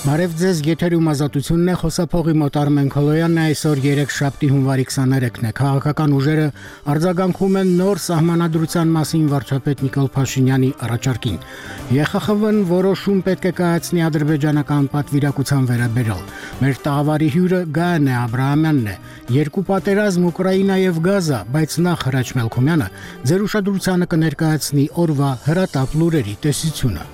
Բարև ձեզ, եթերում ազատությունն է, խոսափողի մոտ Արմեն Քոլոյանն է, այսօր 3 շաբթի հունվարի 23-ն է։ Քաղաքական ուժերը արձագանքում են նոր սահմանադրության մասին վարչապետ Նիկոլ Փաշինյանի առաջարկին։ ԵԽԽՎ-ն որոշում պետք է կայացնի ադրբեջանական պատվիրակության վերաբերյալ։ Մեր տաղավարի հյուրը Գայանե Աբրահամյանն է։ Երկու պատերազմ Ուկրաինա եւ Գազա, բայց նախ Հրաչ Մելքումյանը ձեր ուշադրությանը կներկայացնի օրվա հրատապ լուրերի տեսությունը։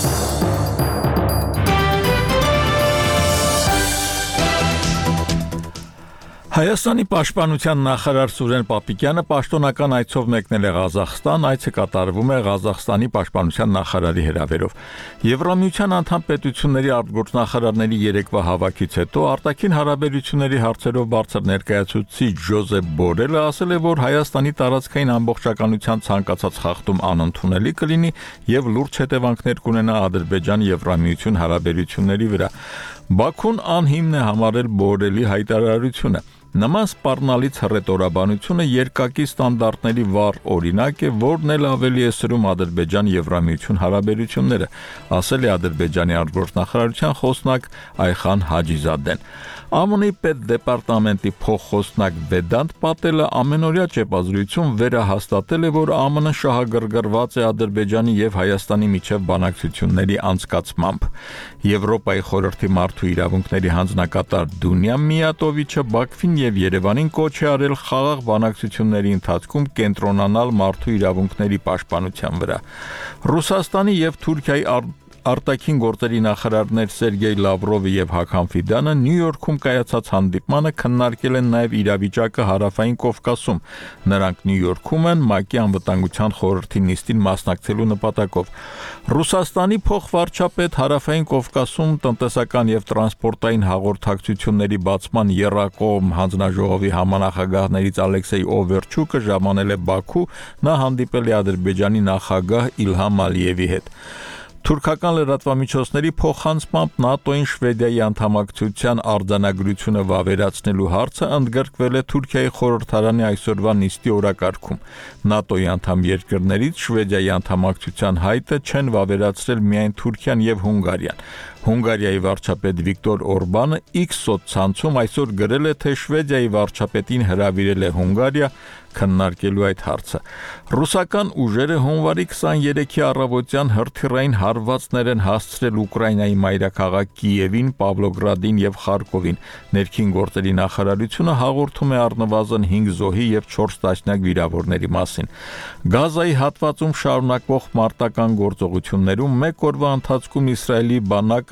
Հայաստանի պաշտպանության նախարար Սուրեն Պապիկյանը պաշտոնական այցով մեկնել է Ղազախստան, այցը կատարվում է Ղազախստանի պաշտպանության նախարարի հրավերով։ Եվրամիության անդամ պետությունների արտգործնախարարների երեկվա հավաքից հետո արտաքին հարաբերությունների հարցերով բարձր ներկայացուցիչ Ջոզեփ Բորելը ասել է, որ Հայաստանի տարածքային ամբողջականության ցանկացած խախտում անընդունելի կլինի եւ լուրջ հետևանքներ կունենա Ադրբեջան-Եվրամիություն հարաբերությունների վրա։ Բաքուն անհիմն է համարել Բորելի հայտարարությունը։ Նման սպառնալից հռետորաբանությունը երկակի ստանդարտների վառ օրինակ է, որն էլ ավելի է սրում Ադրբեջան-Եվրամիություն հարաբերությունները, ասել է Ադրբեջանի արտգործնախարարության խոսնակ Այխան Հաջիզադեն։ ԱՄՆ-ի պետդեպարտամենտի փոխխոսնակ Վեդանտ Պատելը ամենօրյա ճեպազրույցում վերահաստատել է, որ ԱՄՆ շահագրգռված է Ադրբեջանի եւ Հայաստանի միջև բանակցությունների անցկացմամբ։ Եվրոպայի խորհրդի մարդու իրավունքների հանձնակատար Դունյա Միատովիչը Բաքվին եւ Երևանին կոչ է արել խաղաղ բանակցությունների ընթացքում կենտրոնանալ մարդու իրավունքների պաշտպանության վրա։ Ռուսաստանի եւ Թուրքիայի արտաքին գործերի նախարարներ Սերգեյ Լավրովը եւ Հական Ֆիդանը Նյու Յորքում կայացած հանդիպմանը քննարկել են նաեւ իրավիճակը Հարավային Կովկասում։ Նրանք Նյու Յորքում են ՄԱԿ-ի անվտանգության խորհրդի նիստին մասնակցելու նպատակով։ Ռուսաստանի փոխվարչապետ Հարավային Կովկասում տնտեսական եւ տրանսպորտային հաղորդակցությունների բացման եռակողմ հանձնաժողովի համանախագահներից Ալեքսեյ Օվերչուկը ժամանել է Բաքու, նա հանդիպել է Ադրբեջանի նախագահ Իլհամ Ալիևի հետ։ Թուրքական լրատվամիջոցների փոխանցմամբ ՆԱՏՕ-ին Շվեդիայի անդամակցության արձանագրությունը վավերացնելու հարցը ընդգրկվել է Թուրքիայի խորհրդարանի այսօրվա նիստի օրակարգում։ ՆԱՏՕ-ի անդամ երկրներից Շվեդիայի անդամակցության հայտը չեն վավերացրել միայն Թուրքիան եւ Հունգարիան։ Հունգարիայի վարչապետ Վիկտոր Օրբանը X սոցցանցում այսօր գրել է, թե Շվեդիայի վարչապետին հրավիրել է Հունգարիա քննարկելու այդ հարցը։ Ռուսական ուժերը հունվարի 23-ի առավոտյան հրթիռային հարվածներ են հասցրել Ուկրաինայի մայրաքաղաք Կիևին, Պավլոգրադին եւ Խարկովին։ Ներքին գործերի նախարարությունը հաղորդում է առնվազն 5 զոհի եւ 4 տասնյակ վիրավորների մասին։ Գազայի հատվածում շարունակվող մարտական գործողություններում մեկ օրվա ընթացքում Իսրայելի բանակը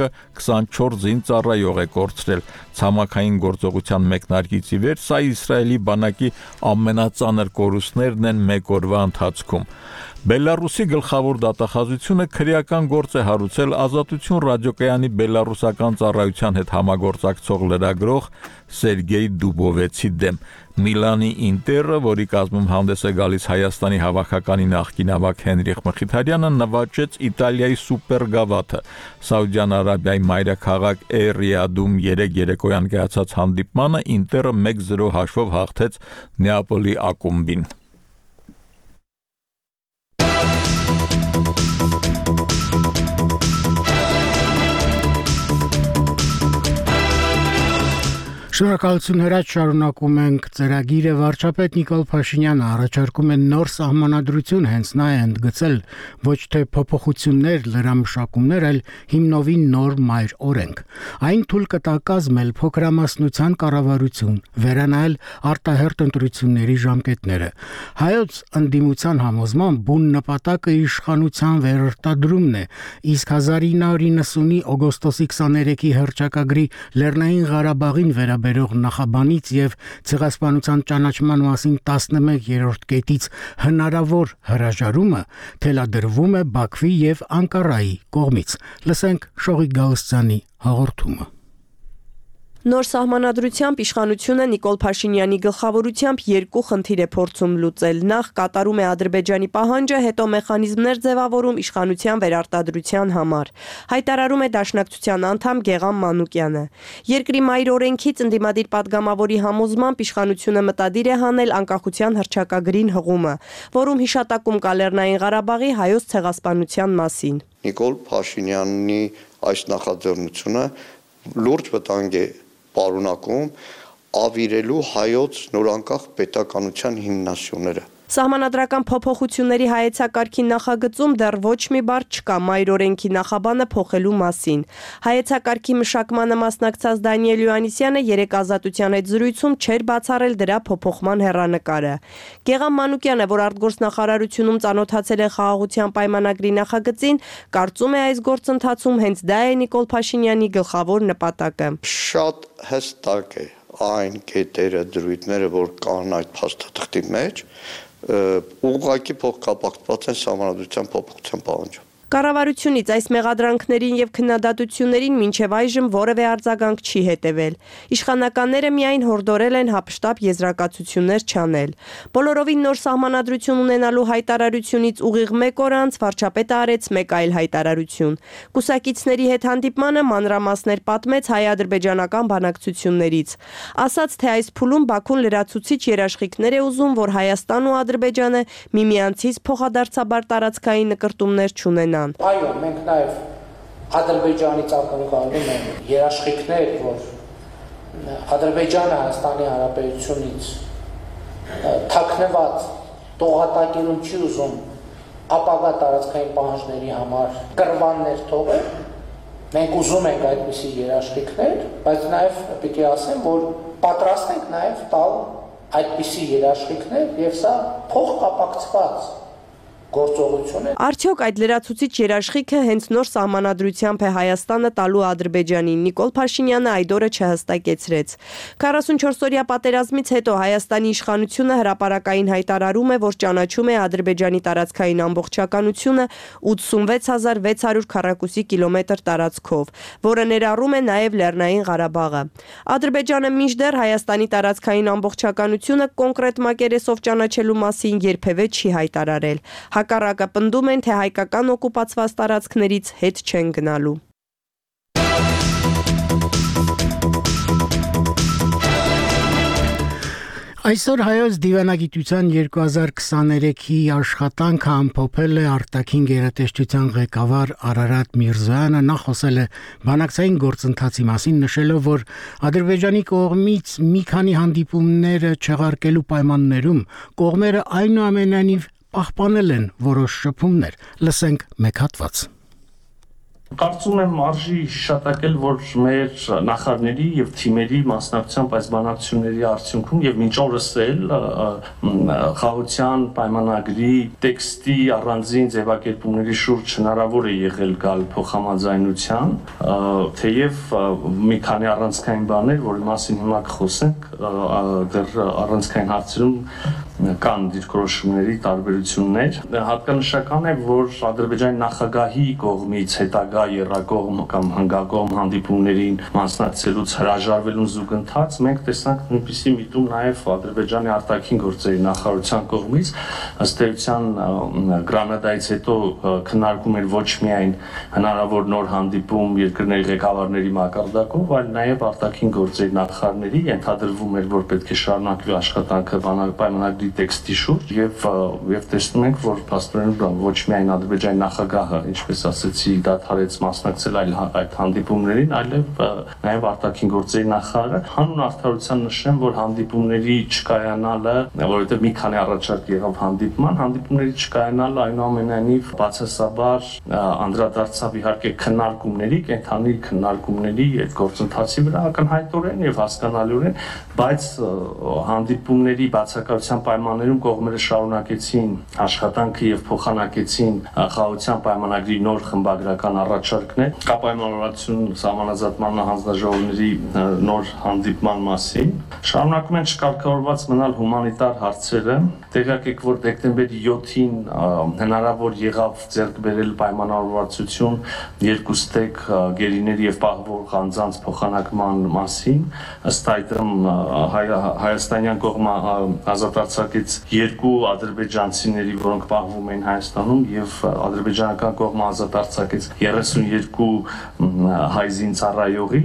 24 զինծառայող է կորցրել։ Ցամաքային գործողության մեկնարկից ի վեր սա Իսրայելի բանակի ամենածանր կորուստներն են մեկ օրվա ընթացքում։ Բելարուսի գլխավոր դատախազությունը քրեական գործ է հարուցել Ազատություն ռադիոկայանի բելարուսական ծառայության հետ համագործակցող լրագրող Սերգեյ Դուբովեցի դեմ։ Միլանի Ինտերը, որի կազմում հանդես է գալիս Հայաստանի հավաքականի նախկին ավագ Հենրիխ Մխիթարյանը, նվաճեց Իտալիայի սուպերգավաթը։ Սաուդյան Արաբիայի մայրաքաղաք Ռիադում 3 երեկոյան կայացած հանդիպմանը Ինտերը 1-0 հաշվով հաղթեց Նեապոլի ակումբին։ Շնորհակալություն Հրաչ, շարունակում ենք ծրագիրը։ Վարչապետ Նիկոլ Փաշինյանը առաջարկում է նոր սահմանադրություն, հենց նա է ընդգծել ոչ թե փոփոխություններ, լրամշակումներ, այլ հիմնովին նոր մայր օրենք։ Այն թույլ կտա կազմել փոքրամասնության կառավարություն, վերանայել արտահերթ ընտրությունների ժամկետները։ Հայոց ընդդիմության համոզմամբ բուն նպատակը իշխանության վերարտադրումն է, իսկ 1990-ի օգոստոսի 23-ի հռչակագրի Լեռնային Ղարաբաղին վերաբերող նախաբանից եւ ցեղասպանության ճանաչման մասին 11-րդ կետից հնարավոր հրաժարումը թելադրվում է Բաքվի եւ Անկարայի կողմից։ Լսենք Շողիկ Գալստյանի հաղորդումը։ Նոր սահմանադրությամբ իշխանությունը Նիկոլ Փաշինյանի գլխավորությամբ երկու խնդիր է փորձում լուծել։ Նախ կատարում է Ադրբեջանի պահանջը, հետո մեխանիզմներ ձևավորում իշխանության վերարտադրության համար։ Հայտարարում է Դաշնակցության անդամ Գեգամ Մանուկյանը։ Երկրի մայր օրենքից ընդդիմադիր падգամավորի համոզմամբ իշխանությունը մտադիր է հանել անկախության հռչակագրին հղումը, որում հիշատակում կա Լեռնային Ղարաբաղի հայոց ցեղասպանության մասին։ Նիկոլ Փաշինյանի այս նախաձեռնությունը լուրջ վտանգ է պարունակում ավիրելու հայոց նորանկախ պետականության հիմնասյուները։ Սահմանադրական փոփոխությունների հայեցակարգի նախագծում դեռ ոչ մի բառ չկա մայր օրենքի նախաբանը փոխելու մասին։ Հայեցակարգի մշակմանը մասնակցած Դանիել Յոհաննիսյանը երեկ Ազատության հետ զրույցում չէր բացառել դրա փոփոխման հեռանկարը։ Գեգամ Մանուկյանը, որ արտգործնախարարությունում ծանոթացել է խաղաղության պայմանագրի նախագծին, կարծում է այս գործընթացում հենց դա է Նիկոլ Փաշինյանի գլխավոր նպատակը։ Շատ հստակ է այն կետերը, դրույթները, որ կան այդ փաստաթղթի մեջ, ուղղակի փոխկապակցված են Սահմանադրության փոփոխության պահանջով։ Կառավարությունից այս մեղադրանքներին եւ քննադատություններին մինչեւ այժմ որևէ արձագանք չի հետեւել։ Իշխանականները միայն հորդորել են հապշտապ եզրակացություններ չանել։ Բոլորովին նոր սահմանադրություն ունենալու հայտարարությունից ուղիղ 1 օր անց վարչապետը արեց մեկ այլ հայտարարություն։ Կուսակիցների հետ հանդիպմանը մանրամասներ պատմեց հայ-ադրբեջանական բանակցություններից։ Ասաց, թե այս փուլում Բաքուն լրացուցիչ երաշխիքներ է ուզում, որ Հայաստան ու Ադրբեջանը միմյանցից փոխադարձաբար տարածքային նկրտումներ չունենան։ Այո, մենք նաև Ադրբեջանից ակնկալում ենք երաշխիքներ, որ Ադրբեջանը Հայաստանի Հանրապետությունից թաքնված տողատակերում չի ուզում ապագա տարածքային պահանջների համար կռվաններ թողել։ Մենք ուզում ենք այդպիսի երաշխիքներ, բայց նաև պիտի ասեմ, որ պատրաստ ենք նաև տալ այդպիսի երաշխիքներ եւ սա փոխկապակցված գործողություն է։ Արդյոք այդ լրացուցիչ երաշխիքը հենց նոր սահմանադրությամբ է Հայաստանը տալու Ադրբեջանին։ Նիկոլ Փաշինյանը այդ օրը չհստակեցրեց։ 44-օրյա պատերազմից հետո Հայաստանի իշխանությունը հրապարակային հայտարարում է, որ ճանաչում է Ադրբեջանի տարածքային ամբողջականությունը 86600 քառակուսի կիլոմետր տարածքով, որը ներառում է նաև Լեռնային Ղարաբաղը։ Ադրբեջանը մինչդեռ Հայաստանի տարածքային ամբողջականությունը կոնկրետ մակերեսով ճանաչելու մասին երբևէ չի հայտարարել։ Հակառակը պնդում են, թե հայկական օկուպացված տարածքներից հետ չեն գնալու։ Այսօր հայոց դիվանագիտության 2023-ի աշխատանքը ամփոփել է արտաքին գերատեսչության ղեկավար Արարատ Միրզոյանը, նա խոսել է բանակցային գործընթացի մասին, նշելով, որ Ադրբեջանի կողմից մի քանի հանդիպումները չեղարկելու պայմաններում կողմերը այնուամենայնիվ պահպանել են որոշ շփումներ։ Լսենք մեկ հատված։ Կարծում եմ արժի հիշատակել, որ մեր նախարարների եւ թիմերի մասնակցությամբ այս բանակցությունների արդյունքում եւ մինչ օրս էլ խաղաղության պայմանագրի տեքստի առանձին ձևակերպումների շուրջ հնարավոր է եղել գալ փոխհամաձայնության, թեև մի քանի առանցքային բաներ, որի մասին հիմա կխոսենք, դեռ առանցքային հարցերում կան դիրքորոշումների տարբերություններ։ Հատկանշական է, որ Ադրբեջանի նախագահի կողմից հետագա երրակողմ կամ հնգակողմ հանդիպումներին մասնակցելուց հրաժարվելուն զուգընթաց մենք տեսանք նույնպիսի միտում նաև Ադրբեջանի արտաքին գործերի նախարարության կողմից, ըստ էության Գրանադայից հետո քննարկում էր ոչ միայն հնարավոր նոր հանդիպում երկրների ղեկավարների մակարդակով, այլ նաև արտաքին գործերի նախարարների, ենթադրվում էր, որ պետք է շարունակվի աշխատանքը պայմանագրի տեքստի շուրջ եւ տեսնում ենք, որ փաստորեն ոչ միայն Ադրբեջանի նախագահը, ինչպես ասացի, դադարեց մասնակցել այդ հանդիպումներին, այլև նաեւ արտաքին գործերի նախարարը։ Հանուն արդարության նշեմ, որ հանդիպումների չկայանալը, որովհետեւ մի քանի առաջարկ եղավ հանդիպումների չկայանալը այնուամենայնիվ բացասաբար անդրադարձավ իհարկե քննարկումների, կենթանի քննարկումների այդ գործընթացի վրա ակնհայտորեն եւ հասկանալիորեն, բայց հանդիպումների բացակայության պայմաններում կողմերը շարունակեցին աշխատանքը եւ փոխանակեցին խաղաղության պայմանագրի նոր խմբագրական առաջարկներ, կապայմանավորվածություն սահմանազատման հանձնաժողովների նոր հանդիպման մասին։ Շարունակում են չկարգավորված մնալ հումանիտար հարցերը։ Տեղյակ եք, որ դեկտեմբերի 7-ին հնարավոր եղավ ձեռք բերել պայմանավորվածություն երկուստեք գերիների եւ պահվող անձանց փոխանակման մասին։ Ըստ այդմ հայաստանյան կողմը ազատ արձակեց 2 ադրբեջանցիների, որոնք պահվում էին Հայաստանում, եւ ադրբեջանական կողմը ազատ արձակեց 32 հայ զինծառայողի,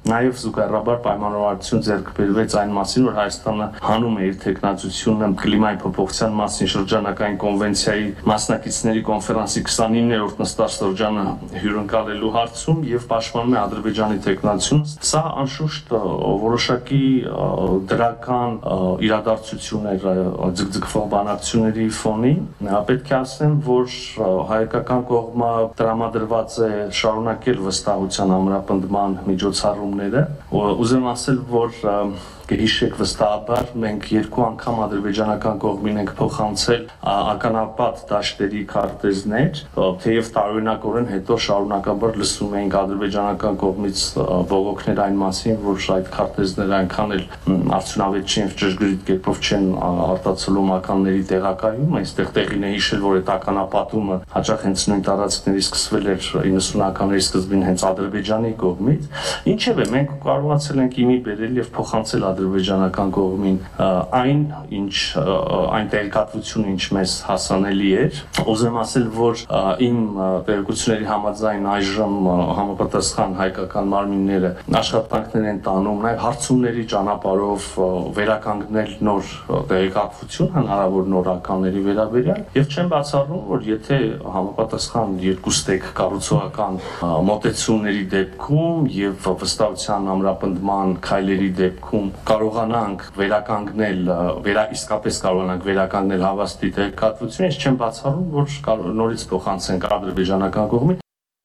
Նաև զուգահեռաբար պայմանավորվածություն ձեռք բերվեց այն մասին, որ Հայաստանը հանում է իր տեխնացությունը կլիմայի փոփոխության մասին շրջանական կոնվենցիայի մասնակիցների կոնֆերանսի 29-րդ նստած շրջանը հյուրընկալելու հարցում եւ պաշտպանում է Ադրբեջանի տեխնացիոն։ Սա անշուշտ որոշակի դրական իրադարձություններ ձգձգվող բանակցությունների ֆոնին պետք է ասեմ, որ հայկական կողմը տրամադրված է շարունակել վստահության ամրապնդման միջոցառումները։ Ուզեմ ասել, որ կհիշեք վստահաբար մենք երկու անգամ ադրբեջանական կողմին ենք փոխանցել ականապատ դաշտերի քարտեզներ, թեև տարօրինակորեն հետո շարունակաբար լսում էինք ադրբեջանական կողմից բողոքներ այն մասին, որ այդ քարտեզները այնքան էլ արդյունավետ չեն, ճշգրիտ կերպով չեն արտացոլում մականների տեղակայում, այստեղ տեղին է հիշել, որ այդ ականապատումը հաճախ հենց նույն տարածքների սկսվել էր 90-ականների սկզբին հենց Ադրբեջանի կողմից։ Ինչևէ, մենք կարողացել ենք իմի բերել եւ փոխանցել ադրբեջանական կողմին այն այն տեղեկատվությունը, ինչ մեզ հասանելի էր։ Ուզեմ ասել, որ իմ տեղեկությունների համաձայն այժմ համապատասխան հայկական մարմինները աշխատանքներ են տանում նաև հարցումների ճանապարհով վերականգնել նոր տեղեկատվություն հնարավոր նոր ականների վերաբերյալ եւ չեմ բացառում, որ եթե համապատասխան երկուստեք կառուցողական մոտեցումների դեպքում եւ վստահության ամրապնդման քայլերի դեպքում կարողանանք վերականգնել, իսկապես կարողանանք վերականգնել հավաստի տեղեկատվությունը, ես չեմ բացառում, որ նորից փոխանցենք ադրբեջանական կողմին։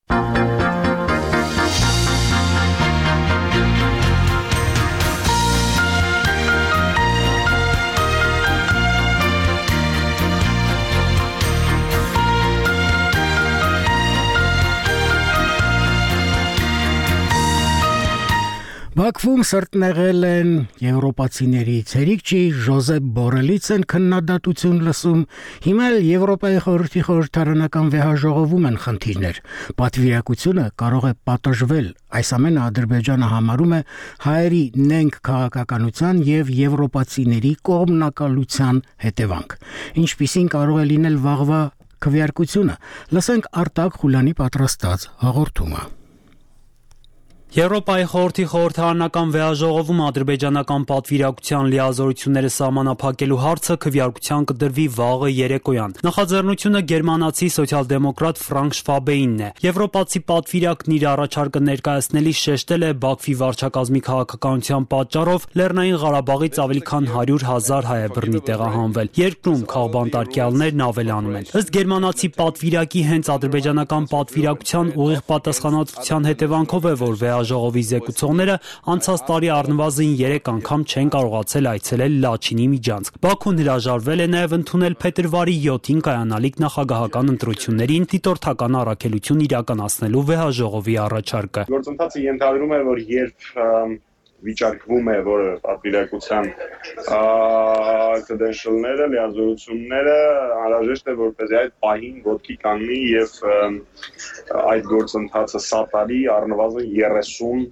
Բաքվում սրտնեղել են եվրոպացիների ցերիկչի Ժոզեփ Բորելից են քննադատություն լսում, հիմա էլ Եվրոպայի խորհրդի խորհրդարանական վեհաժողովում են խնդիրներ։ Պատվիրակությունը կարող է պատժվել, այս ամենը Ադրբեջանը համարում է հայերի նենգ քաղաքականության եւ եվրոպացիների կողմնակալության հետևանք։ Ինչպիսին կարող է լինել վաղվա քվեարկությունը, լսենք Արտակ Խուլյանի պատրաստած հաղորդումը։ Եվրոպայի խորհրդի խորհրդարանական վեհաժողովում ադրբեջանական պատվիրակության լիազորությունները սահմանափակելու հարցը քվեարկության կդրվի վաղը երեկոյան։ Նախաձեռնությունը գերմանացի սոցիալ-դեմոկրատ Ֆրանկ Շվաբեինն է։ Եվրոպացի պատվիրակն իր առաջարկը ներկայացնելիս շեշտել է Բաքվի վարչակազմի քաղաքականության պատճառով Լեռնային Ղարաբաղից ավելի քան 100,000 հայ է բռնի տեղահանվել։ Երկրում քաղբանտարկյալներն ավելանում են։ Ըստ գերմանացի պատվիրակի հենց ադրբեջանական պատվիրակության ուղիղ պատասխանատվության հետևանքով է, որ ժողովի զեկուցողները անցած տարի առնվազն 3 անգամ չեն կարողացել այցելել Լաչինի միջանցք։ Բաքուն հրաժարվել է նաև ընդունել փետրվարի 7-ին կայանալիք նախագահական ընտրություններին դիտորդական առաքելություն իրականացնելու վեհաժողովի առաջարկը։ Գործընթացը ենթադրում է, որ երբ վիճարկվում է, որ պատվիրակության credential-ները, լիազորությունները անհրաժեշտ է, որպեսզի այդ պահին ոտքի կանգնի եւ այդ գործընթացը սատարի առնվազն 30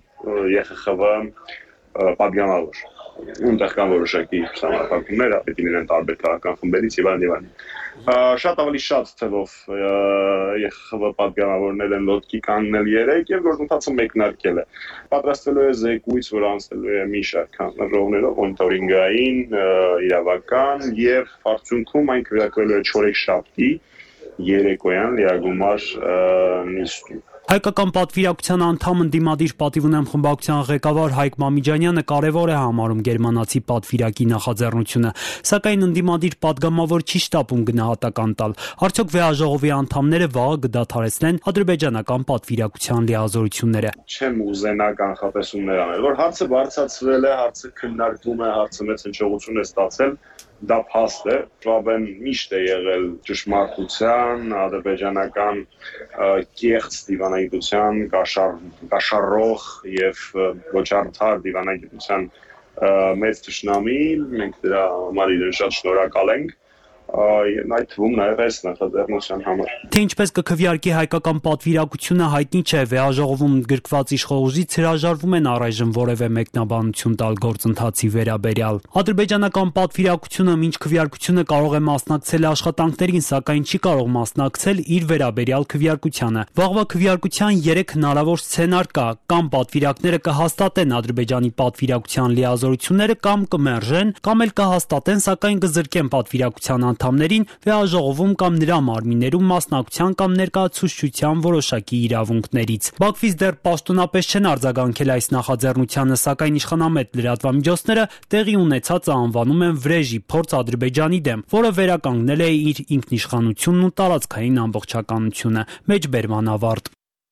ԵԽԽՎ պատգամավոր։ Ունտեղ կան որոշակի համապատասխաններ, պետք է լինեն տարբեր քաղաքական խմբերից եւ այլն։ Շատ ավելի շատ թվով ԵԽԽՎ պատգամավորներ են ոտքի կանգնել 3 եւ գործընթացը մեկնարկել է։ Պատրաստվելու է զեկույց, որ անցնելու է մի շարք հանրողներով, մոնիտորինգային, իրավական եւ արդյունքում այն քվեարկվելու է չորեքշաբթի երեկոյան լիագումար նիստում։ Հայկական պատվիրակության անդամ ընդդիմադիր պատիվ ունեմ խմբակցության ղեկավար Հայկ Մամիջանյանը կարևոր է համարում գերմանացի պատվիրակի նախաձեռնությունը, սակայն ընդդիմադիր падգամավոր չի շտապում գնահատական տալ։ Արդյոք վեհաժողովի անդամները վաղը կդադարեցնեն ադրբեջանական պատվիրակության լիազորությունները։ Չեմ ուզենա կանխատեսումներ անել, որ հարցը բարձրացվել է, հարցը քննարկվում է, հարցը մեծ հնչողություն է ստացել։ Դա փաստ է, Շվաբեն միշտ է եղել ճշմարտության, ադրբեջանական կեղծ դիվանագիտության, կաշառող եւ ոչ արդար դիվանագիտության մեծ թշնամի, մենք դրա համար իրեն շատ շնորհակալ ենք։ այդ թվում նաև այս նախաձեռնության համար։ Թե ինչպես կքվեարկի հայկական պատվիրակությունը հայտնի չէ, վեհաժողովում ընդգրկված իշխողուժից հրաժարվում են առայժմ որևէ մեկնաբանություն տալ գործընթացի վերաբերյալ։ Ադրբեջանական պատվիրակությունը մինչ քվեարկությունը կարող է մասնակցել աշխատանքներին, սակայն չի կարող մասնակցել իր վերաբերյալ քվեարկությանը։ Վաղվա քվեարկության 3 հնարավոր սցենար կա, կամ պատվիրակները կհաստատեն Ադրբեջանի պատվիրակության լիազորությունները կամ կմերժեն, կամ էլ կհաստատեն, սակայն կզրկեն պատվիրակության անդամներին վեհաժողովում կամ նրա մարմիններում մասնակցության կամ ներկայացուցչության որոշակի իրավունքներից։ Բաքվից դեռ պաշտոնապես չեն արձագանքել այս նախաձեռնությանը, սակայն իշխանամետ լրատվամիջոցները տեղի ունեցածը անվանում են վրեժի փորձ Ադրբեջանի դեմ, որը վերականգնել է իր ինքնիշխանությունն ու տարածքային ամբողջականությունը։ Մեջբերման ավարտ։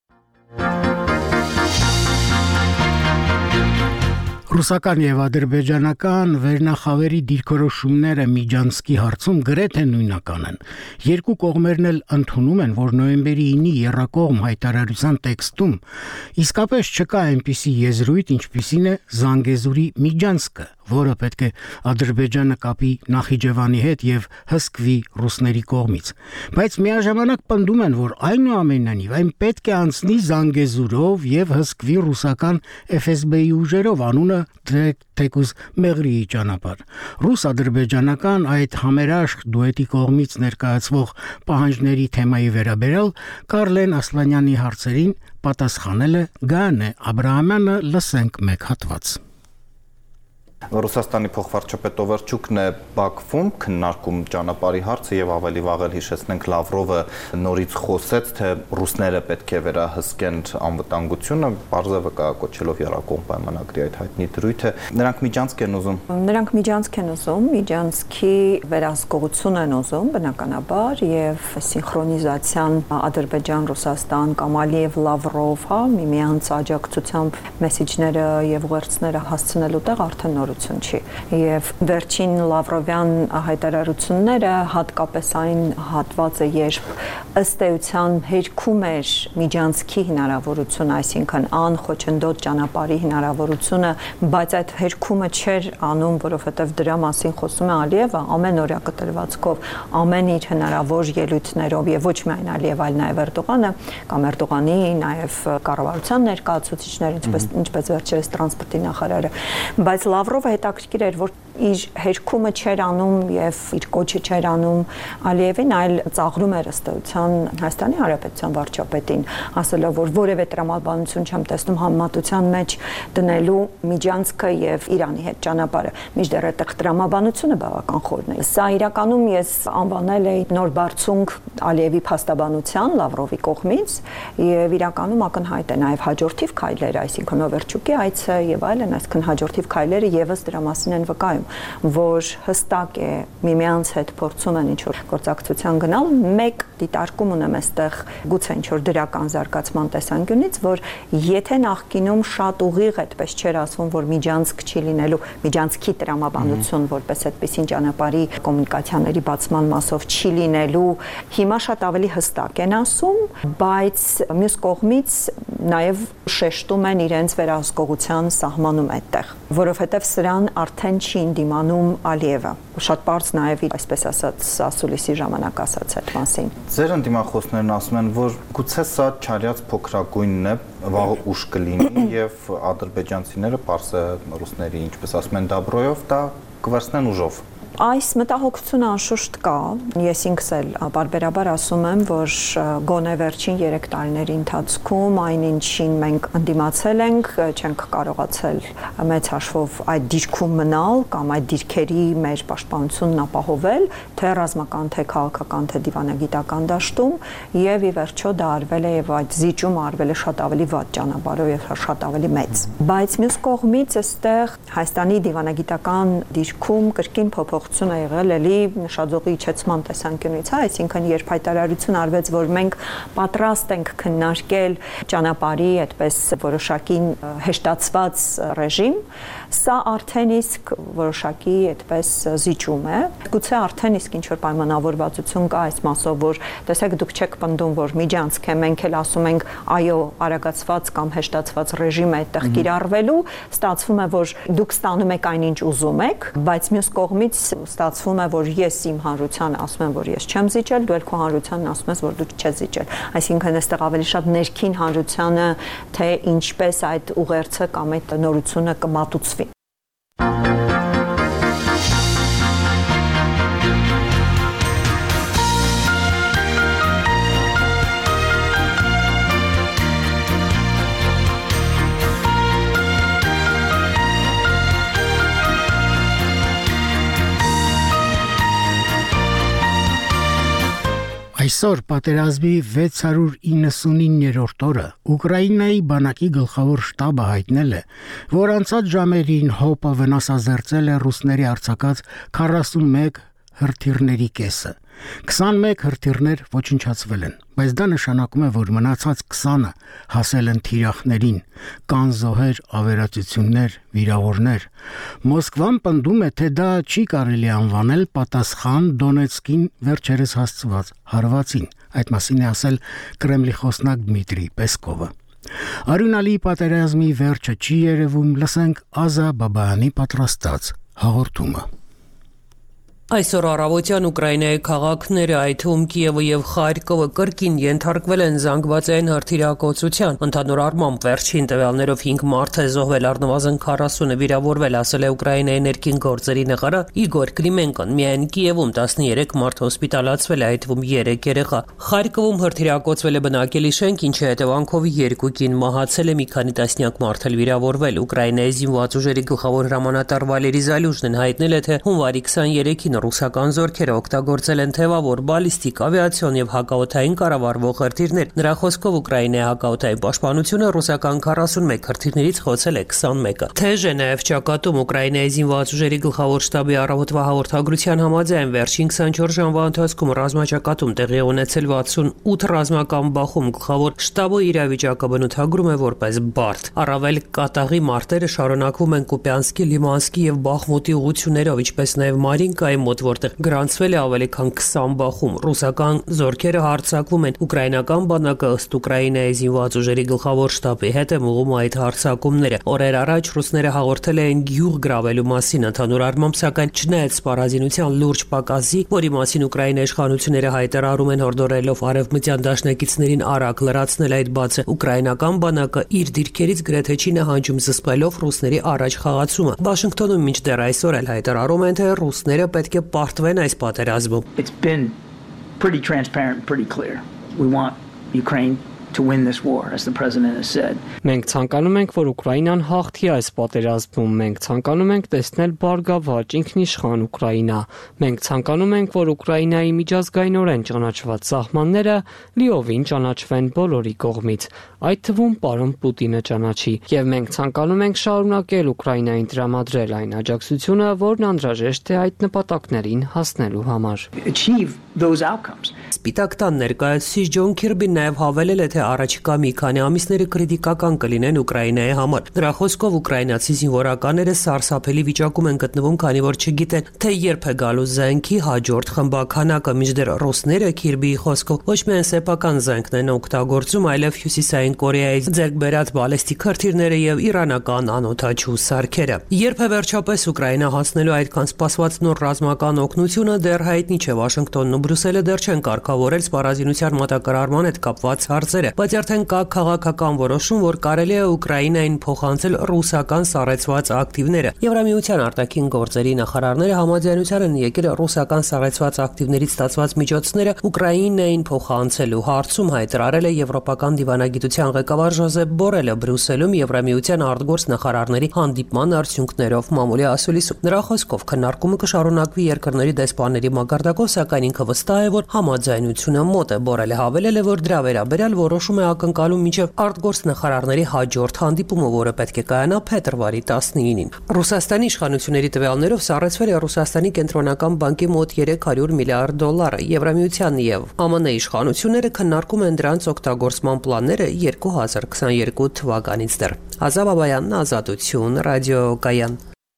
Ռուսական եւ ադրբեջանական վերնախավերի դիրքորոշումները Միջանցկի հարցում գրեթե նույնական են։ Երկու կողմերն էլ ընդունում են, որ նոյեմբերի 9-ի եռակողմ հայտարարության տեքստում իսկապես չկա այնպիսի եզրույթ, ինչպիսին է Զանգեզուրի Միջանցկը, որը պետք է Ադրբեջանը կապի Նախիջևանի հետ եւ հսկվի ռուսների կողմից։ Բայց միաժամանակ պնդում են, որ այնուամենայնիվ այն պետք է անցնի Զանգեզուրով եւ հսկվի ռուսական FSB-ի ուժերով, անունը թեկուզ Մեղրիի ճանապարհ։ Ռուս-ադրբեջանական այդ համերաշխ դուետի կողմից ներկայացվող պահանջների թեմայի վերաբերյալ Կարլեն Ասլանյանի հարցերին պատասխանել է Գանե Աբրահամյանը, լսենք մեկ հատված։ Ռուսաստանի փոխվարչապետ Օվերչուկն է Բաքվում քննարկում ճանապարհի հարցը եւ ավելի վաղ էլ հիշեցնենք Լավրովը նորից խոսեց, թե ռուսները պետք է վերահսկեն անվտանգությունը, բարձրը կոչելով եռակողմ պայմանագրի այդ հայտնի դրույթը։ Նրանք Միջանցկ են ուզում։ Նրանք Միջանցկ են ուզում, Միջանցքի վերահսկողություն են ուզում, բնականաբար, եւ սինխրոնիզացիան Ադրբեջան-Ռուսաստան կամ Ալիև-Լավրով, միմյանց աջակցությամբ մեսիջները եւ ուղերձները հասցնելու տեղ արդեն նորություն չի։ Եվ վերջին Լավրովյան հայտարարությունները հատկապես այն հատվածը, երբ ըստ էության հերքում էր Միջանցքի հնարավորությունը, այսինքն անխոչնդոտ ճանապարհի հնարավորությունը, բայց այդ հերքումը չէր անում, որովհետև դրա մասին խոսում է Ալիևը ամենօրյա կտրվածքով, ամեն իր հնարավոր ելույթներով եւ ոչ միայն Ալիև, այլ նաեւ Էրդողանը կամ Էրդողանի, նաեւ կառավարության ներկայացուցիչներ, ինչպես վերջերս տրանսպորտի նախարարը, բայց Լավրովը հետաքրքիր էր, որ իր հերքումը չէր անում եւ իր կոչը չէր անում Ալիևին, այլ ծաղրում էր ըստ էության Հայաստանի Հանրապետության վարչապետին, ասելով, որ որևէ տրամաբանություն չեմ տեսնում համեմատության մեջ դնելու Միջանցքը եւ Իրանի հետ ճանապարհը։ Մինչդեռ այդտեղ տրամաբանությունը բավական խորն է։ Սա իրականում ես անվանել էի նոր բարձունք Ալիևի փաստաբանության Լավրովի կողմից եւ իրականում ակնհայտ է նաեւ հաջորդիվ քայլերը, այսինքն Օվերչուկի այցը եւ այլն, այսինքն հաջորդիվ քայլերը եւս դրա մասին են վկայում, որ հստակ է միմյանց հետ փորձում են ինչ-որ գործակցության գնալ, մեկ դիտարկում ունեմ այստեղ գուցե ինչ-որ դրական զարգացման տեսանկյունից, որ եթե նախկինում շատ ուղիղ այդպես չէր ասվում, որ Միջանցք չի լինելու, Միջանցքի տրամաբանություն որպես այդպիսին ճանապարհի կոմունիկացիաների բացման մասով չի լինելու, հիմա շատ ավելի հստակ են ասում, բայց մյուս կողմից նաև շեշտում են իրենց վերահսկողության սահմանում այդտեղ, որովհետև սրան արդեն չի դիմանում Ալիևը։ Շատ բարձ նաև այսպես ասած ասուլիսի ժամանակ ասաց այդ մասին։ Ձեր ընդդիմախոսներն ասում են, որ գուցե սա չարյաց փոքրագույնն է, վաղ ուշ կլինի եւ ադրբեջանցիները պարսը ռուսների, ինչպես ասում են, դաբրոյով դա կվերցնեն ուժով։ Այս մտահոգությունը անշուշտ կա։ Ես ինքս էլ բարբերաբար ասում եմ, որ գոնե վերջին 3 տարիների ընթացքում այն ինչին մենք ընդդիմացել ենք, չենք կարողացել մեծ հաշվով այդ դիրքում մնալ կամ այդ դիրքերի մեր պաշտպանությունն ապահովել, թե ռազմական, թե քաղաքական, թե դիվանագիտական դաշտում, եւ ի վերջո դա արվել է եւ այդ զիջումը արվել է շատ ավելի վատ ճանապարհով եւ շատ ավելի մեծ։ Բայց մյուս կողմից այստեղ Հայաստանի դիվանագիտական դիրքում կրկին փոփոխություն է եղել էլի նշաձողի իջեցման տեսանկյունից, այսինքն երբ հայտարարություն արվեց, որ մենք պատրաստ ենք քննարկել ճանապարհի այդպես որոշակի հեշտացված ռեժիմ, Սա արդեն իսկ որոշակի այդպես զիջում է։ Գուցե արդեն իսկ ինչ որ պայմանավորվածություն կա այս մասով, որ տեսեք դուք չեք պնդում, որ միջանցք է, մենք էլ ասում ենք այո, արագացված կամ հեշտացված ռեժիմ է այդտեղ կիրառվելու, ստացվում է, որ դուք ստանում եք այնինչ ուզում եք, բայց մյուս կողմից ստացվում է, որ ես իմ հանրությանը ասում եմ, որ ես չեմ զիջել, դու էլ քո հանրությանն ասում ես, որ դու չես զիջել։ Այսինքն այստեղ ավելի շատ ներքին հանրությանը թե ինչպես այդ ուղերձը կամ այդ նորությունը կմատուցվի։ Այսօր պատերազմի 699-րդ օրը Ուկրաինայի բանակի գլխավոր շտաբը հայտնել է, որ անցած ժամերին ՀՕՊ-ը վնասազերծել է ռուսների արձակած 41 հրթիռների կեսը։ 21 հրթիռներ ոչնչացվել են, բայց դա նշանակում է, որ մնացած 20-ը հասել են թիրախներին, կան զոհեր, ավերածություններ, վիրավորներ։ Մոսկվան պնդում է, թե դա չի կարելի անվանել պատասխան Դոնեցկին վերջերս հասցված հարվածին։ Այդ մասին է ասել Կրեմլի խոսնակ Դմիտրի Պեսկովը։ Արյունալի պատերազմի վերջը չի երևում, լսենք Ազա Բաբայանի պատրաստած հաղորդումը։ Այսօր առավոտյան Ուկրաինայի քաղաքները, այդ թվում Կիևը եւ Խարկովը կրկին ենթարկվել են զանգվածային հրթիռակոծության։ Ընդհանուր առմամբ վերջին տվյալներով 5 մարդ է զոհվել, առնվազն 40-ը վիրավորվել, ասել է Ուկրաինայի ներքին գործերի նախարար Իգոր Կլիմենկոն։ Միայն Կիևում 13 մարդ հոսպիտալացվել է, այդ թվում 3 երեխա։ Խարկովում հրթիռակոծվել է բնակելի շենք, ինչի հետևանքով 2 կին մահացել է, մի քանի տասնյակ մարդ էլ վիրավորվել։ Ուկրաինայի զինված ուժերի գլխավոր հրամանատար Վալերի Զալյուժնն հայտնել է, թե հունվարի 23-ին ռուսական զորքերը օգտագործել են թեվավոր բալիստիկ ավիացիոն եւ հակաօդային կառավարվող հրթիռներ։ Նրա խոսքով Ուկրաինայի հակաօդային պաշտպանությունը ռուսական 41 հրթիռներից խոցել է 21-ը։ Թեժ է նաեւ ճակատում Ուկրաինայի զինված ուժերի գլխավոր շտաբի առավոտվա հաղորդագրության համաձայն վերջին 24 ժամվա ընթացքում ռազմաճակատում տեղի ունեցել 68 ռազմական բախում։ Գլխավոր շտաբը իրավիճակը բնութագրում է որպես բարդ։ Առավել կատաղի մարտերը շարունակվում են Կուպյանսկի, Լիմանսկի եւ Բախմուտի ուղություններով, ինչպես նաեւ Մարինկայի մոտ, որտեղ գրանցվել է ավելի քան 20 բախում։ Ռուսական զորքերը հարձակվում են։ Ուկրաինական բանակը ըստ Ուկրաինայի զինված ուժերի գլխավոր շտաբի հետ է մղում այդ հարձակումները։ Օրեր առաջ ռուսները հաղորդել էին գյուղ գրավելու մասին, ընդհանուր առմամբ սակայն չնայած սպառազինության լուրջ պակասի, որի մասին Ուկրաինայի իշխանությունները հայտարարում են հորդորելով արևմտյան դաշնակիցներին արագ լրացնել այդ բացը, ուկրաինական բանակը իր դիրքերից գրեթե չի նահանջում զսպելով ռուսների առաջ խաղացումը։ Վաշինգտոնում մինչդեռ այսօր էլ հայտարարում են, թե ռուսները պետք է պարտվեն այս պատերազմում։ It's been pretty transparent, pretty clear. We want Ukraine to win this war, as the president has said. Մենք ցանկանում ենք, որ Ուկրաինան հաղթի այս պատերազմում։ Մենք ցանկանում ենք տեսնել բարգավաճ, ինքնիշխան Ուկրաինա։ Մենք ցանկանում ենք, որ Ուկրաինայի միջազգայինորեն ճանաչված սահմանները լիովին ճանաչվեն բոլորի կողմից, այդ թվում պարոն Պուտինը ճանաչի։ Եվ մենք ցանկանում ենք շարունակել Ուկրաինային տրամադրել այն աջակցությունը, որն անհրաժեշտ է այդ նպատակներին հասնելու համար։ Achieve those outcomes. Սպիտակ տան ներկայացուցիչ Ջոն Քիրբին նաև հավելել է, թե առաջիկա մի քանի ամիսները քրիտիկական կլինեն Ուկրաինայի համար։ Նրա խոսքով ուկրաինացի զինվորականները սարսափելի վիճակում են գտնվում, քանի որ չգիտեն, թե երբ է գալու զենքի հաջորդ խմբականակը։ Մինչդեռ ռուսները Քիրբիի խոսքով ոչ միայն սեփական զենքն են օգտագործում, այլև Հյուսիսային Կորեայի ձեռք բերած բալեստիկ հրթիռները եւ իրանական անօդաչու սարքերը։ Երբ է վերջապես Ուկրաինա հասնելու այդքան սպասված նոր ռազմական օգնությունը, դեռ հայտնի չէ։ Վաշինգտոնն ու Բրյուսելը դեռ չեն կարգավորել սպառազինության մատակարարման հետ կապված հարցերը, բայց արդեն կա քաղաքական որոշում, որ կարելի է Ուկրաինային փոխանցել ռուսական սառեցված ակտիվները։ Եվրամիության արտաքին գործերի նախարարները համաձայնության են եկել ռուսական սառեցված ակտիվներից ստացված միջոցները Ուկրաինային փոխանցելու հարցում, հայտարարել է եվրոպական դիվանագիտության ղեկավար Ժոզեփ Բորելը Բրյուսելում Եվրամիության արտգործ նախարարների հանդիպման արդյունքներով մամուլի ասուլիսում։ Նրա խոսքով քննարկումը կշարունակվի երկրների դեսպանների մակարդակով, սակայն ինքը վստահ է, որ համաձայն համաձայնությունը մոտ է, Բորելը հավելել է, որ դրա վերաբերյալ որոշում է ակնկալում մինչև արտգործնախարարների հաջորդ հանդիպումը, որը պետք է կայանա փետրվարի 19-ին։ Ռուսաստանի իշխանությունների տվյալներով սառեցվել է Ռուսաստանի կենտրոնական բանկի մոտ $300 միլիարդ, Եվրամիության եւ ԱՄՆ իշխանությունները քննարկում են դրանց օգտագործման պլանները 2022 թվականից դեռ։ Ազավ Բաբայանն, Ազատություն, ռադիոկայան։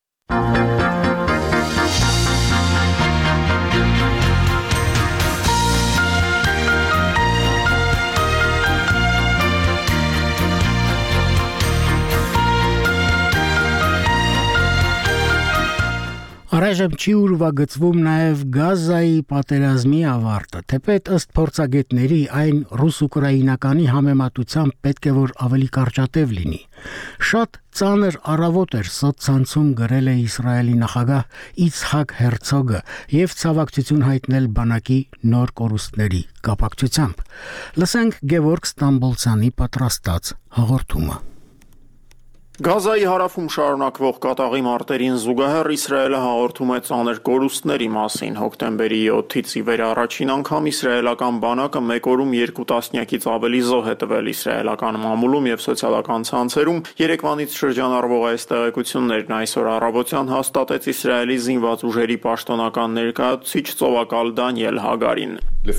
Առայժմ չի ուրվագծվում նաև Գազայի պատերազմի ավարտը, թեպետ ըստ փորձագետների այն ռուս-ուկրաինականի համեմատությամբ պետք է որ ավելի կարճատև լինի։ Շատ ծանր առավոտ էր սոցցանցում գրել է Իսրայելի նախագահ Իցհակ Հերցոգը եւ ցավակցություն հայտնել բանակի նոր կորուստների կապակցությամբ։ Լսենք Գևորգ Ստամբոլցյանի պատրաստած հաղորդումը։ Գազայի հարավում շարունակվող կատաղի մարտերին զուգահեռ Իսրայելը հաղորդում է ծանր կորուստների մասին։ Հոկտեմբերի 7-ից ի վեր առաջին անգամ իսրայելական բանակը մեկ օրում 2 տասնյակից ավելի զոհ է տվել իսրայելական մամուլում եւ սոցիալական ցանցերում։ Երեկվանից շրջանառվող այս տեղեկություններն այսօր առավոտյան հաստատեց Իսրայելի զինված ուժերի պաշտոնական ներկայացուցիչ ծովակալ Դանիել Հագարին։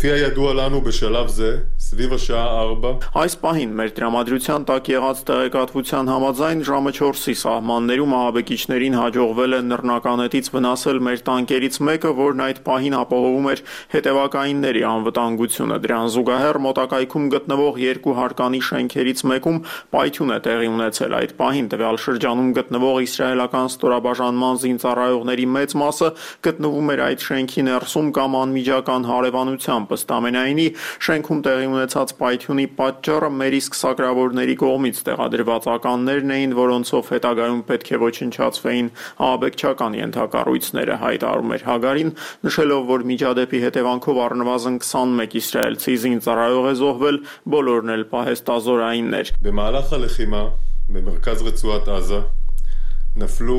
Այս պահին մեր տրամադրության տակ եղած տեղեկատվության համաձայն ժամը 4-ի սահմաններում ահաբեկիչներին հաջողվել է նռնականետից վնասել մեր տանկերից մեկը, որն այդ պահին ապահովում էր հետևակայինների անվտանգությունը։ Դրան զուգահեռ մոտակայքում գտնվող 2 հարկանի շենքերից մեկում պայթյուն է տեղի ունեցել։ Այդ պահին տվյալ շրջանում գտնվող իսրայելական ստորաբաժանման զինծառայողների մեծ մասը գտնվում էր այդ շենքի ներսում կամ անմիջական հարևանությամբ։ Ըստ ամենայնի, շենքում տեղի ունեցած պայթյունի պատճառը մեր իսկ սակրավորների կողմից տեղադրված ականներն էին, որոնցով հետագայում պետք է ոչնչացվեին ահաբեկչական ենթակառույցները, հայտարարում էր Հագարին, նշելով, որ միջադեպի հետևանքով առնվազն 21 իսրայելցի զինծառայող է զոհվել, բոլորն էլ պահեստազորայիններ։ նفلו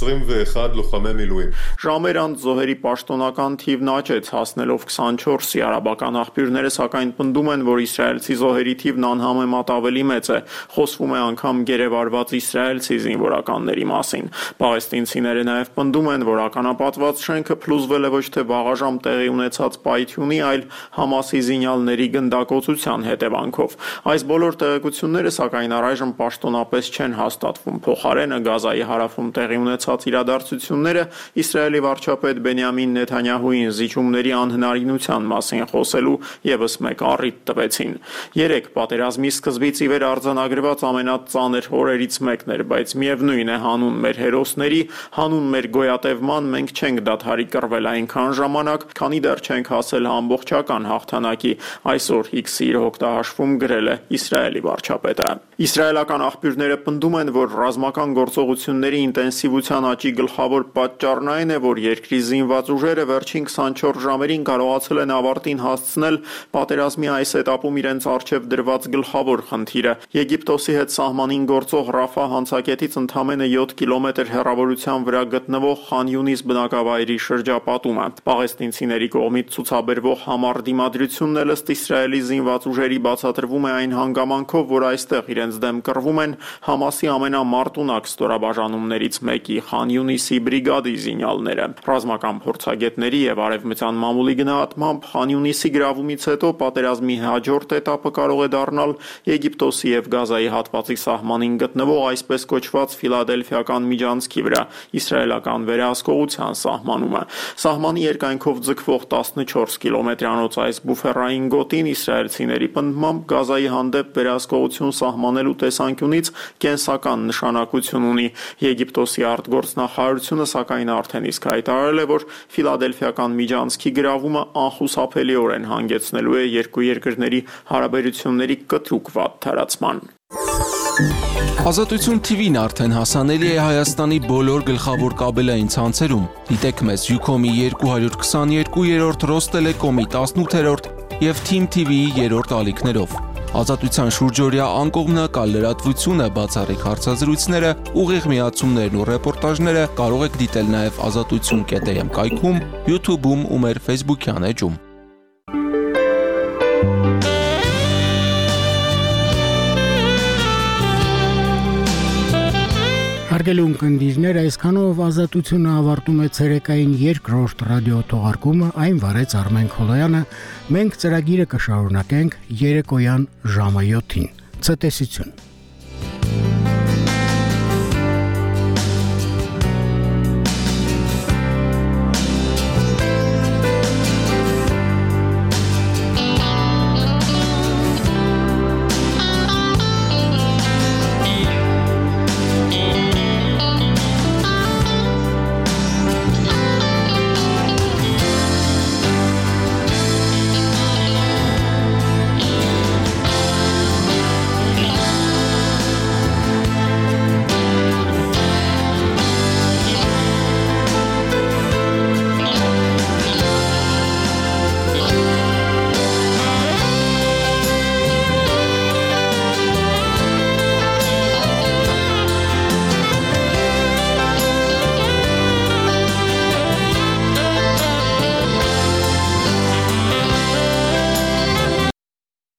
21 լוחամի միլուիմ։ Ժամեր անց զոհերի պաշտոնական թիվն աճեց, հասնելով 24-ի։ Արաբական աղբյուրները սակայն պնդում են, որ իսրայելցի զոհերի թիվն անհամեմատ ավելի մեծ է։ Խոսվում է անգամ գերեվարված իսրայելցի զինվորականների մասին։ Պաղեստինցիները նաև պնդում են, որ ականապատված շենքը փլուզվել է ոչ թե վաղաժամ տեղի ունեցած պայթյունի, այլ Համասի զինյալների գնդակոծության հետևանքով։ Այս բոլոր տեղեկությունները սակայն առայժմ պաշտոնապես չեն հաստատվում։ Փոխարենը Գազայի հարավում տեղի ունեցած իրադարձությունները Իսրայելի վարչապետ Բենյամին Նեթանյահուին զիջումների անհնարինության մասին խոսելու եւս մեկ առիթ տվեցին։ 3 պատերազմի սկզբից ի վեր արձանագրված ամենածանր օրերից մեկն էր, բայց միևնույն է հանուն մեր հերոսների, հանուն մեր գոյատևման մենք չենք դադարի կռվել այնքան ժամանակ, քանի դեռ չենք հասել ամբողջական հաղթանակի, այսօր X-ի իր հոկտահաշվում գրել է Իսրայելի վարչապետը։ Իսրայելական աղբյուրները պնդում են, որ ռազմական գործողությունների ինտենսիվության աճի գլխավոր պատճառն այն է, որ երկրի զինված ուժերը վերջին 24 ժամերին կարողացել են ավարտին հասցնել պատերազմի այս этаպում իրենց առջև դրված գլխավոր խնդիրը՝ Եգիպտոսի հետ սահմանին գործող Ռաֆա հանցակետից ընդամենը 7 կիլոմետր հեռավորության վրա գտնվող Խան Յունիս բնակավայրի շրջապատումը։ Պաղեստինցիների կողմից ցուցաբերվող համառ դիմադրությունն էլ ըստ Իսրայելի զինված ուժերի բացատրվում է այն հանգամանքով, որ այստեղ իրենց դեմ կռվում են Համասի ամենամարտունակ ստորաբաժանումներից մեկի Խան Յունիսի բրիգադի զինյալները։ Ռազմական փորձագետների եւ արևմտյան մամուլի գնահատմամբ Խան Յունիսի գրավումից հետո պատերազմի հաջորդ этаպը կարող է դառնալ Եգիպտոսի եւ Գազայի հատվածի սահմանին գտնվող այսպես կոչված Ֆիլադելֆիական միջանցքի վրա իսրայելական վերահսկողության սահմանումը։ Սահմանի երկայնքով ձգվող 14 կիլոմետրանոց այս բուֆերային գոտին իսրայելցիների պնդմամբ Գազայի հանդեպ վերահսկողություն սահմանելու տեսանկյունից կենսական նշանակություն ունի։ Եգիպտոսի արտգործնախարարությունը սակայն արդեն իսկ հայտարարել է, որ Ֆիլադելֆիական միջանցքի գրավումը անխուսափելիորեն հանգեցնելու է երկու երկրների հարաբերությունների կտրուկ վատ թարացման։ Ազատություն TV-ն արդեն հասանելի է Հայաստանի բոլոր գլխավոր կաբելային ցանցերում։ Դիտեք մեզ Ucom-ի 222-րդ, Ռոստելեկոմի 18-րդ եւ Team TV-ի 3-րդ ալիքներով։ Ազատության շուրջօրյա անկողմնակալ լրատվությունը, բացառիկ հարցազրույցները, ուղիղ միացումներն ու ռեպորտաժները կարող եք դիտել նաև azatutsun.am կայքում, YouTube-ում ու մեր Facebook-յան էջում։ Հարգելի ունկնդիրներ, այսքանով Ազատությունը ավարտում է ցերեկային երկրորդ ռադիո թողարկումը, այն վարեց Արմեն Խոլոյանը։ Մենք ծրագիրը կշարունակենք երեկոյան ժամը 7-ին։ Ցտեսություն։